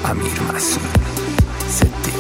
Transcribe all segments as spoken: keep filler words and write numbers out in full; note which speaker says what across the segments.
Speaker 1: امیر مسئول صدیق.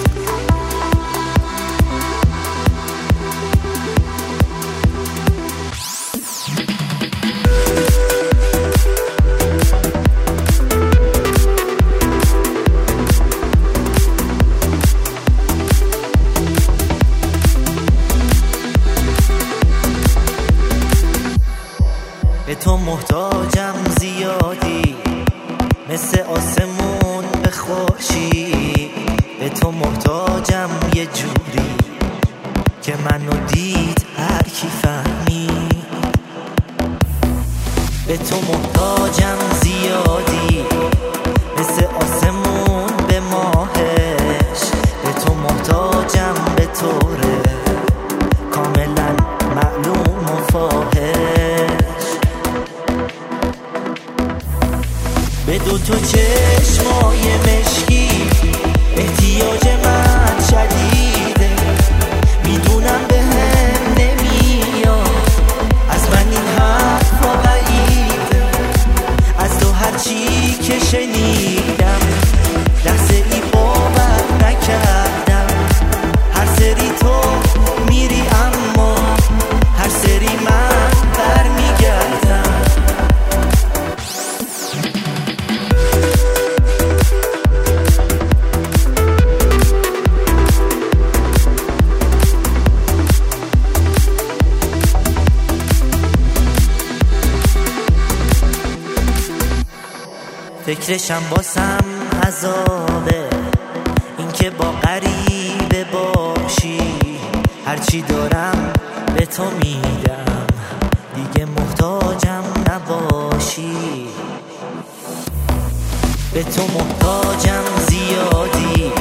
Speaker 2: به تو محتاجم زیادی، مثل آسمون به خورشید. به تو محتاجم یه جوری که منو دید هر کی فهمید. به تو محتاجم زیادی، مثل آسمون به ماهش. به تو محتاجم به طوره کاملا معلوم و فاحش. به دو تا چشمای مشکی احتیاج من شدیده. میدونم به هم نمیاد، از من این حرفا بعیده. از تو هرچی که شنیدم لحظه ای باور نکردم. هر سری تو میری اما هر سری من برمیگردم. فکرشم باسم عذابه، این که با غریبه باشی. هرچی دارم به تو میدم، دیگه محتاجم نباشی. به تو محتاجم زیادی،